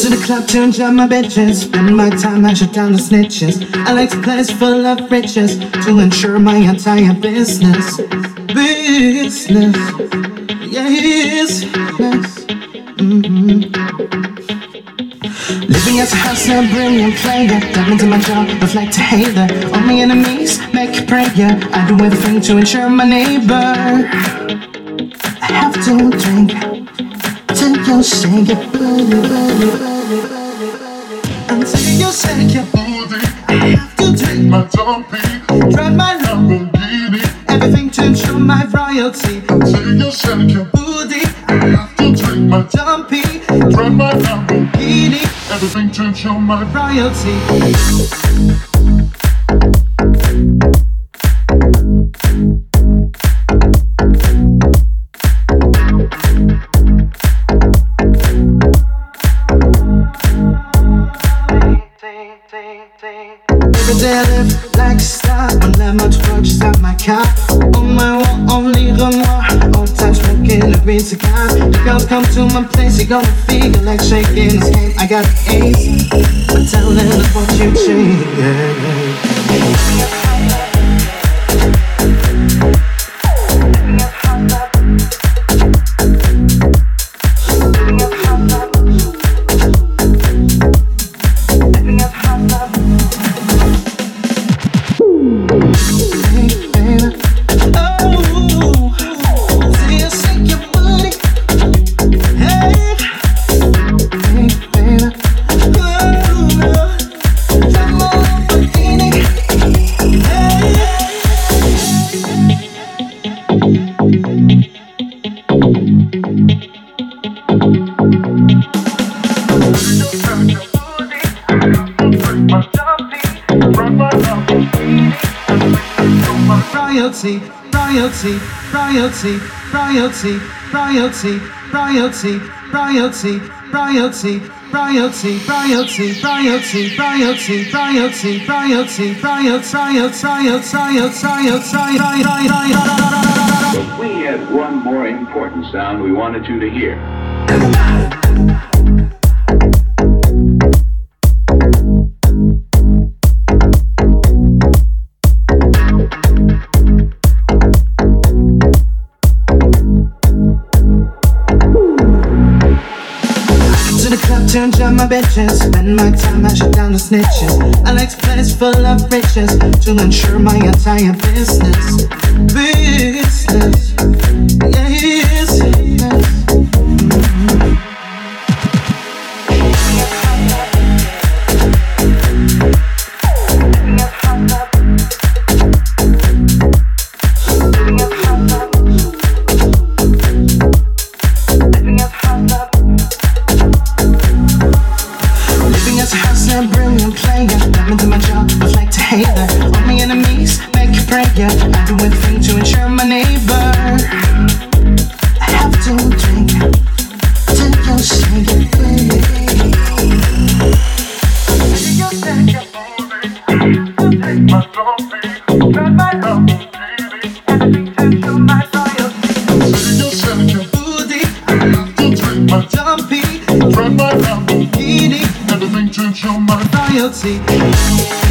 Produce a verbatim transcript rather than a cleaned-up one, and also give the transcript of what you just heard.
To the club to enjoy my bitches. Spend my time, I shut down the snitches. I like a place full of riches to ensure my entire business. Business, yes, yes. Mm-hmm. Living as a hustler, brilliant player. Dive into my job, reflect a hater. All my enemies, make a prayer. I do everything to ensure my neighbor. I have to drink till you shake your booty, booty, booty, booty, booty. Until you shake your booty. I have to drink my dumpy, drive my Lamborghini. Everything to ensure my royalty. Until you shake your booty. I have to drink my dumpy, drive my Lamborghini. Everything to ensure my royalty. Every day I live like a star. Don't let much purchase out my car. On my wall, only Renoir. All the time smoking a green cigar. The girls come to my place, you gonna feel like shaking his game. I got the ace, but tell them what you change. Royalty, royalty, royalty, royalty, royalty, royalty, royalty, royalty, royalty, royalty, royalty, royalty, royalty, royalty, royalty, royalty. We had one more important sound we wanted you to hear. To enjoy my bitches, spend my time, I shut down the snitches. I like a place full of riches to ensure my entire business. Business, yes, yes. Mm-hmm. Brilliant player, dive into my job, reflect a hater. All my enemies, make a prayer. I do everything to ensure my neighbor. I have to drink till you shake it, baby. You shake your booty, take my coffee, drive my Lamborghini, everything to ensure my royalty. You shake your booty, I have to drink my dumpy, drive my Lamborghini. Everything to ensure my royalty.